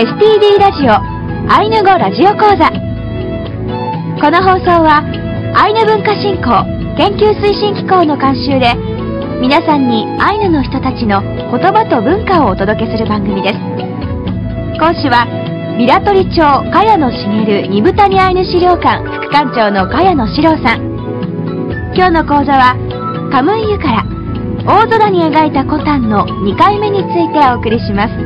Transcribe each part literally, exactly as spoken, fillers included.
エスティーディー ラジオアイヌ語ラジオ講座。この放送はアイヌ文化振興研究推進機構の監修で、皆さんにアイヌの人たちの言葉と文化をお届けする番組です。今週はビラトリ町茅野茂二部谷アイヌ資料館副館長の茅野史郎さん。今日の講座はカムイユから大空に描いたコタンのにかいめについてお送りします。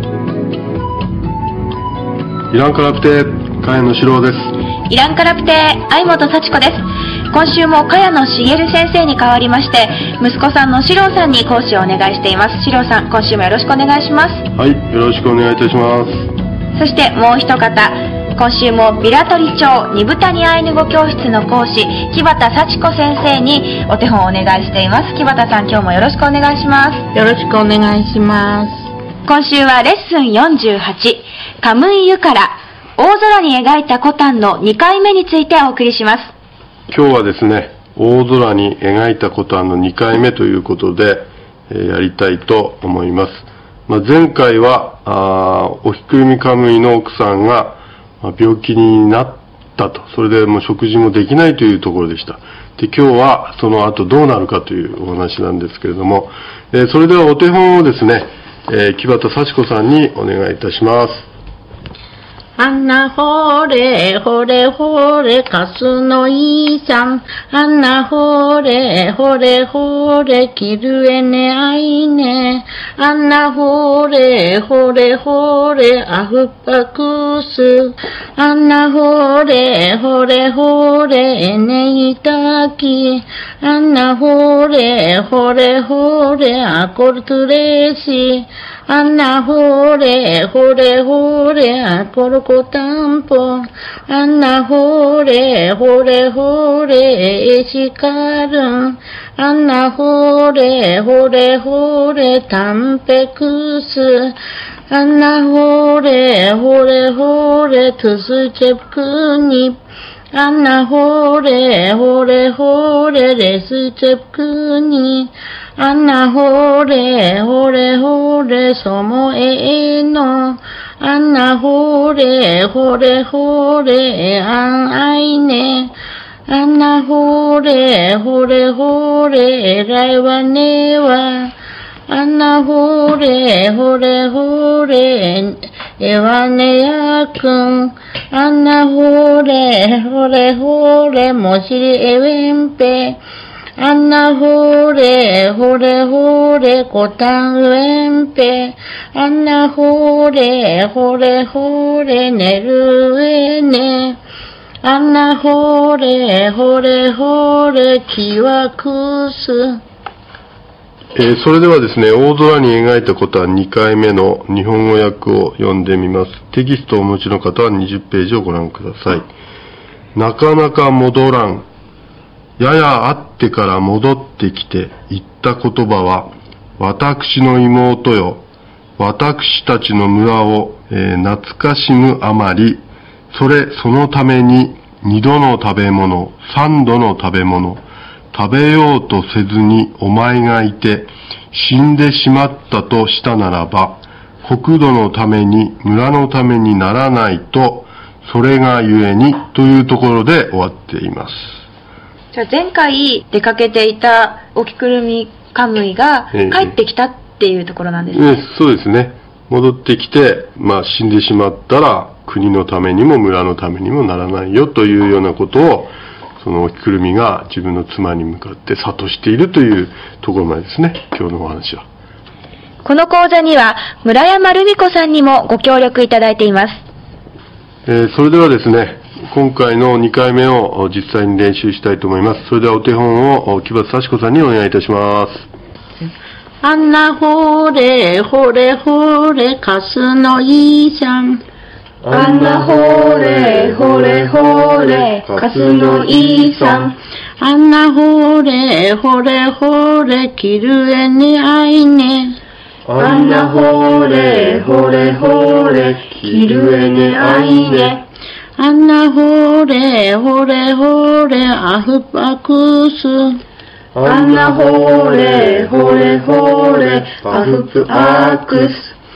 イランカラプテ茅野史郎です。 イランカラプテ相本幸子です。今週も茅野茂先生に代わりまして、息子さんの史郎さんに講師をお願いしています。史郎さん、今週もよろしくお願いします。 はい、よろしくお願いいたします。 そしてもう一方、今週もビラトリ町二部谷アイヌ語教室の講師木端幸子先生にお手本をお願いしています。木端さん、今日もよろしくお願いします。 よろしくお願いします。 今週はレッスンよんじゅうはち、カムイユから大空に描いたコタンのにかいめについてお送りします。 今日はですね、大空に描いたコタンのにかいめということで、えー、やりたいと思います。まあ、前回はあおひくるみカムイの奥さんが病気になったと、それでもう食事もできないというところでした。で、今日はその後どうなるかというお話なんですけれども、えー、それではお手本をですね、えー、木端幸子さんにお願いいたします。 あんなほれほれほれかすのいいさん、あんなほれほれほれきるえねあいね、あんなほれほれほれあふっぱくす、あんなほれほれほれえねいたき、あんなほれほれほれあこるとれし、あんなほれほれほれあこるこたんぽ、あんなほれほれほれえしかるん、あんなほれほれほれたんぺくす、あんなほれほれほれとすちぇくに、あんなほれほれほれれすちぇくに、あんなほれほれほれそもえの、あんなほれほれほれあんあいね、あんなほれほれほれえらいわねわ、あんなほれほれほれえわねやくん、あんなほれほれほれもしりえべんぺ、あんなほれほれほれこたんうえんぺ、あんなほれほれほれねるえね、あんなほれほれほれきわくす。 えー、それではですね、大空に描いたコタンにかいめの日本語訳を読んでみます。テキストをお持ちの方はにじゅっページをご覧ください。なかなか戻らん。やや会ってから戻ってきて言った言葉は、私の妹よ、私たちの村を、えー、懐かしむあまり、それそのために二度の食べ物、三度の食べ物、食べようとせずにお前がいて死んでしまったとしたならば、国土のために村のためにならないと、それがゆえにというところで終わっています。 じゃあ前回出かけていたおきくるみカムイが帰ってきたっていうところなんですね。 えー、そうですね。戻ってきて、まあ死んでしまったら国のためにも村のためにもならないよというようなことを、そのおきくるみが自分の妻に向かって諭しているというところまでですね、今日のお話は。 この講座には村山ルミ子さんにもご協力いただいています。 えー、それではですね、今回のにかいめを実際に練習したいと思います。それではお手本を木端幸子さんにお願いいたします。 あんなほれほれほれかすのいいさん、 あんなほれほれほれかすのいいさん、 あんなほれほれほれきるえねあいね、 あんなほれほれほれきるえねあいね、 あんなほれほれほれあふぱくす、 あんなほれほれほれあふぱくす、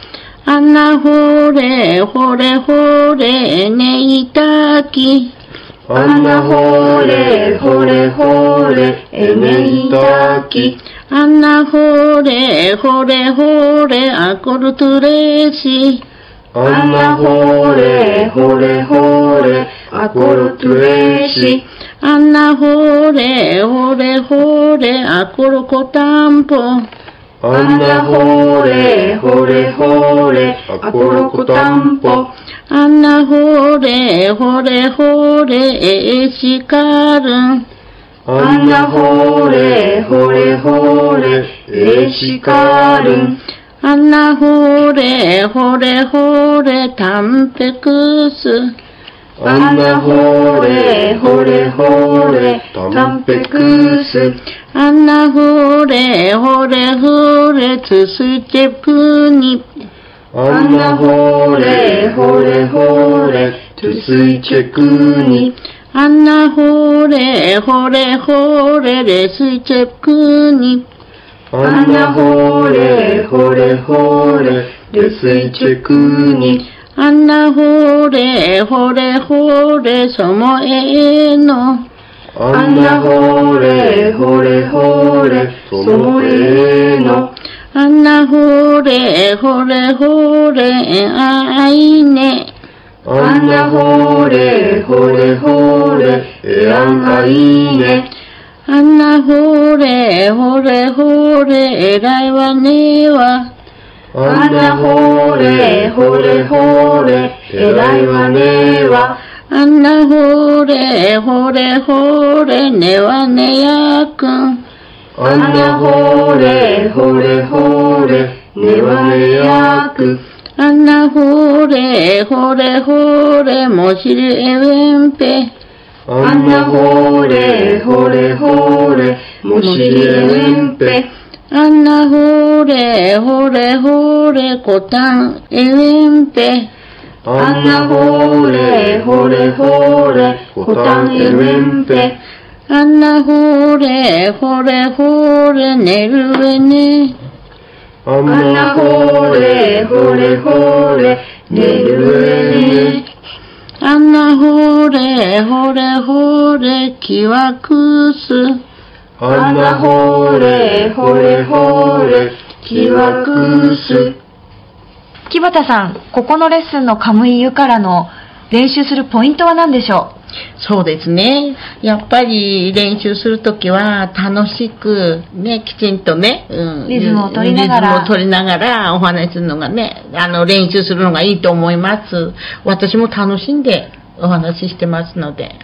あなほれほれほれねいたき。 あなほれほれほれえねいたき。 あなほれほれほれあこるとれし。 あなほれほれほれあこるとれし。 あなほれほれほれあこるこたんぽ。 あなほれほれほれあころこたんぽ。 あなほれほれほれえしかる。 あなほれほれほれえしかる。 あなほれほれほれたんぺくす。 あなほれほれほれたんぺくす。 あなほれほれほれつすちぷに。 あなほれほれほれつすいちくに。 あなほれほれほれれすいちくに。 あなほれほれほれれすいちくに。 あなほれほれほれそもえの。 あなほれほれほれそもえの。 あなほれほれほれあいね。 あなほれほれほれえあんあいね。 あなほれほれほれえらいわねは。 あなほれほれほれえらいわねは。 あなほれほれほれねはねやくん。 あなほれほれほれねはねやく。 あなほれほれほれもしりえべんぺ。 あなほれほれほれもしりえべんぺ。 あなほれほれほれこたんえべんぺ。 あなほれほれほれこたんえべんぺ。 あなほれほれほれねるえね。 あなほれほれほれねるえね。 あなほれほれほれきわくす。 あなほれほれほれきわくす。 木畑さん、ここのレッスンのカムイユからの練習するポイントは何でしょう？ そうですね。やっぱり練習するときは楽しくね、きちんとね、うん、 リズムを取りながら、 リズムを取りながらお話しするのがね、あの練習するのがいいと思います。私も楽しんでお話ししてますので。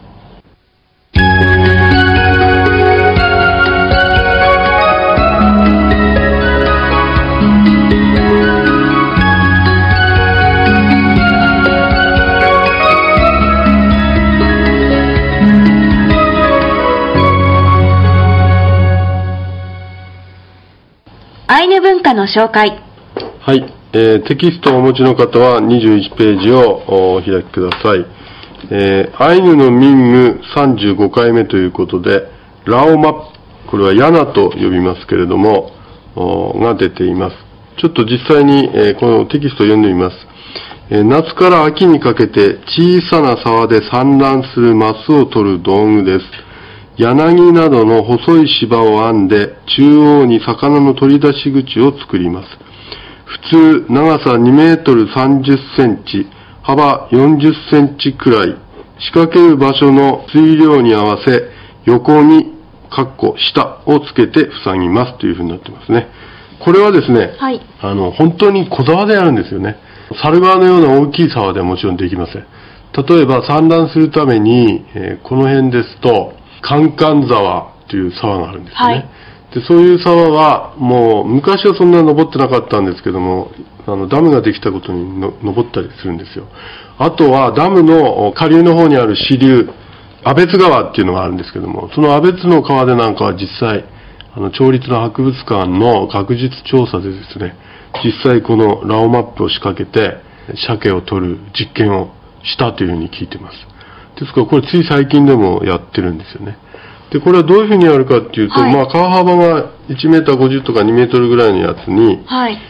アイヌ文化の紹介。 はい、えー、テキストをお持ちの方はにじゅういちページをお開きください。えー、アイヌの民務さんじゅうごかいめということで、ラオマップ、これはヤナと呼びますけれども、が出ています。ちょっと実際に、えー、このテキストを読んでみます。えー、夏から秋にかけて小さな沢で産卵するマスを取る道具です。柳などの細い芝を編んで中央に魚の取り出し口を作ります。普通長さにメートルさんじゅっセンチ、幅よんじゅっセンチくらい、仕掛ける場所の水量に合わせ横にカッコ下をつけて塞ぎますというふうになってますね。これはですね、 はい、 あの本当に小沢でやるんですよね。猿川のような大きい沢ではもちろんできません。例えば産卵するために、えー、この辺ですとカンカン沢という沢があるんですよね。はい、でそういう沢はもう昔はそんな登ってなかったんですけども、あのダムができたことにの登ったりするんですよ。あとはダムの下流の方にある支流、阿別川っていうのがあるんですけども、その阿別の川でなんかは実際あの町立の博物館の学術調査でですね、実際このラオマップを仕掛けて鮭を取る実験をしたというふうに聞いてます。ですからこれつい最近でもやってるんですよね。でこれはどういうふうにやるかっていうと、はい、まあ川幅がいちメーターごじゅうとかにメートルぐらいのやつに、 はい、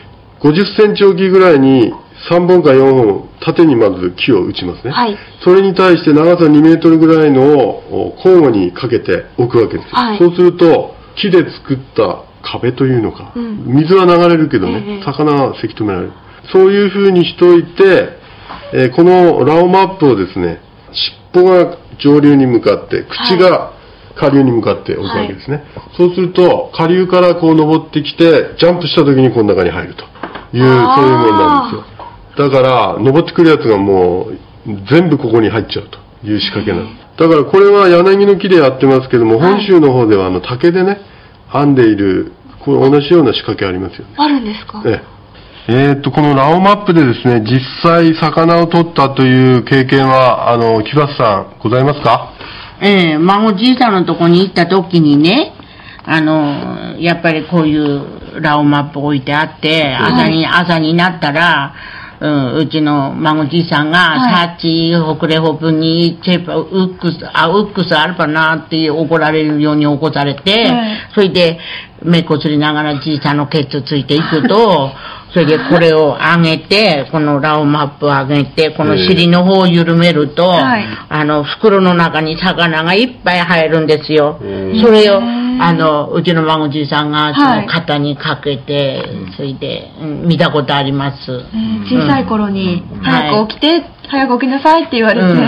ごじゅっセンチ置きぐらいにさんぼんかよんほん縦にまず木を打ちますね。 はい。 それに対して長さにメートルぐらいのを交互にかけて置くわけですよ。 はい。 そうすると、木で作った壁というのか、うん、水は流れるけどね、ええ、魚はせき止められる。そういう風にしといて、えー、このラオマップをですね、尻尾が上流に向かって、口が下流に向かって置くわけですね。はい、そうすると、下流からこう登ってきて、ジャンプした時にこの中に入るという、そういうものなんですよ。だから、登ってくるやつがもう、全部ここに入っちゃうという仕掛けなんです。だからこれは柳の木でやってますけども、本州の方ではあの竹でね、編んでいる、こう同じような仕掛けありますよね。 あるんですか？ ええ。えー、っと、このラオマップでですね、実際魚を取ったという経験は、あの、木橋さん、ございますか？ ええ、孫じいさんのとこに行った時にね、あの、やっぱりこういうラオマップ置いてあって、朝に、はい、朝になったら、うん、うちの孫じいさんが、はい、サーチ、ホクレホプに、チェパ、ウックス、あ、ウックスあるかなって怒られるように起こされて、はい、それで、目こすりながらじいさんのケツついていくと、それでこれを上げて、このラオマップを上げて、この尻の方を緩めると、はい、あの、袋の中に魚がいっぱい入るんですよ。それを、あの、うちの孫じいさんが、その肩にかけて、はい、それで、うん、見たことあります。 小さい頃に、うん、早く起きて、はい、早く起きなさいって言われて、うんうん、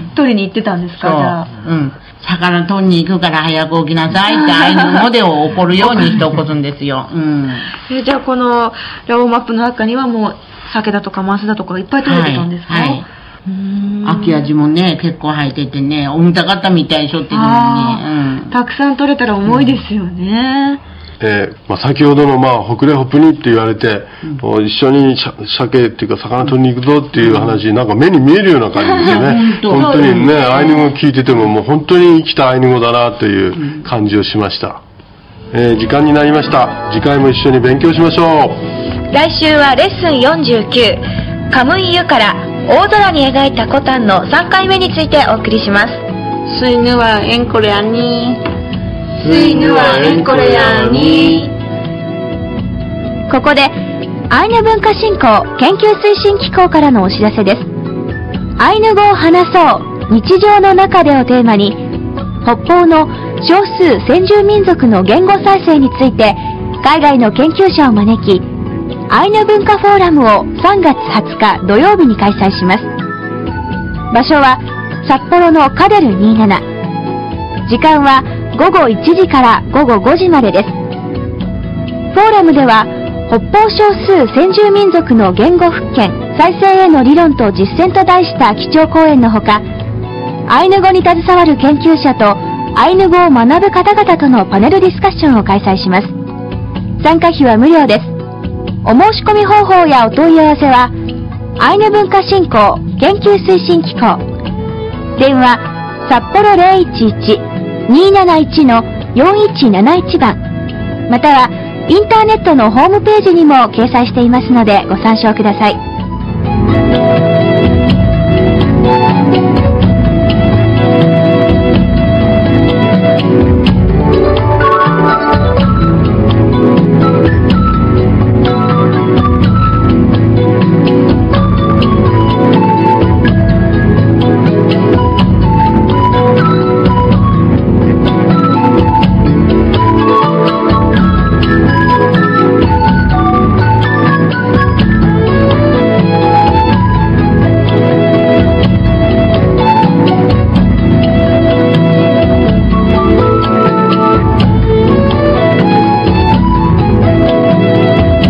取りに行ってたんですか、じゃあ。 うん。魚取りに行くから早く起きなさいってアイヌ語で怒るようにして起こすんですよ。うん。 えじゃあこのラオマップの中にはもう鮭だとかマスだとかいっぱい取れてたんですか？はい。はい、 うーん秋味もね、結構入っててね、重たかったみたいしょっていうのに、 うん。たくさん取れたら重いですよね。うんえーまあ、先ほどの、まあ、ホクレホプニって言われて、うん、一緒に鮭っていうか魚取りに行くぞっていう話、うん、なんか目に見えるような感じですね。本当にね、アイヌ語を聞いててももう本当に生きたアイヌ語だなという感じをしました。えー、時間になりました。次回も一緒に勉強しましょう。 来週はレッスンよんじゅうきゅう、カムイユから大空に描いたコタンのさんかいめについてお送りします。 スイヌはエンコレアニー。 スイヌはエンコレアに。 ここでアイヌ文化振興研究推進機構からのお知らせです。アイヌ語を話そう日常の中でをテーマに、北方の少数先住民族の言語再生について海外の研究者を招き、アイヌ文化フォーラムをさんがつはつか土曜日に開催します。場所は札幌のカデルにじゅうなな。時間はごごいちじからごごごじまでです。フォーラムでは北方少数先住民族の言語復権再生への理論と実践と題した基調講演のほか、アイヌ語に携わる研究者とアイヌ語を学ぶ方々とのパネルディスカッションを開催します。参加費は無料です。お申し込み方法やお問い合わせはアイヌ文化振興研究推進機構、電話札幌 ゼロいちいち にーなないち のよんいちなないち 番、またはインターネットのホームページにも掲載していますのでご参照ください。